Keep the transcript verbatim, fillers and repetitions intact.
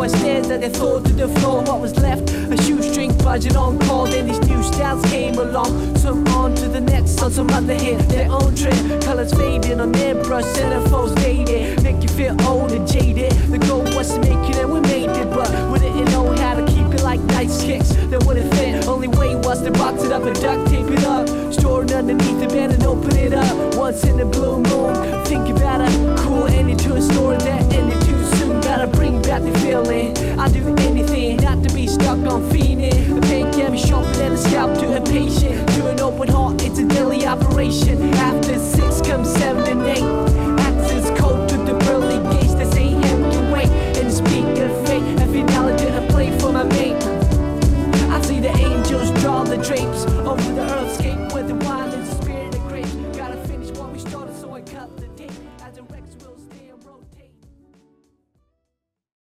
I stared at the thought to the floor. What was left? A shoestring budget on call. Then these new styles came along. Some on to the next, on some other hit. Their own trend, colors faded on their brush. Centerfolds dated, make you feel old and jaded. The goal was to make it and we made it, but we didn't know how to keep it like nice kicks that wouldn't fit. Only way was to box it up and duct tape it up. Store it underneath the bed and open it up. Once in the blue moon, think about a cool ending to a story that ended too soon. Gotta bring back the feeling. I'll do anything not to be stuck on fiending. The pain can be sharper than a scalp to a patient. To an open heart, it's a daily operation. After six comes seven and eight. Access code to the pearly gates that say heaven can wait. And the speak of fate, every knowledge that I play for my mate. I see the angels draw the drapes